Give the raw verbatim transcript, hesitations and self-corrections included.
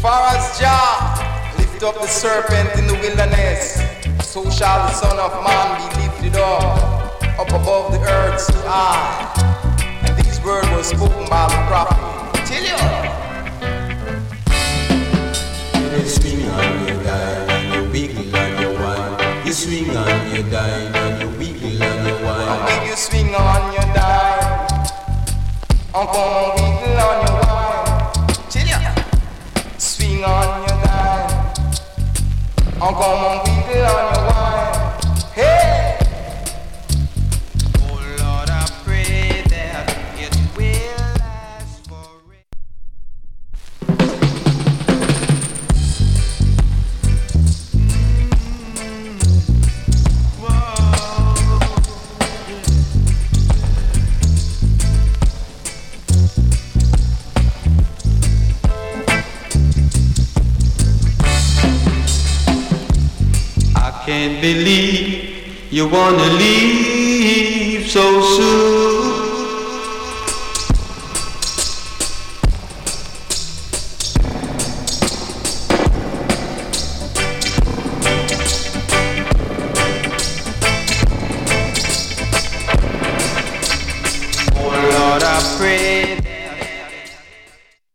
far as Jah lift up the serpent in the wilderness, so shall the Son of Man be lifted up, up above the earth's eye. And these words were spoken by the prophet. Tell you. You swing on your dime and you wiggle on your wine. You swing on your dime and you wiggle on your wine. I'll make you swing on your dime. I'm gonna wiggle on your wine. Tell ya. Swing on your dime. I'm gonna wiggle on your wine. Hey! Oh Lord, I pray that it will last forever. I can't believe you wanna leave so soon. Oh Lord, I pray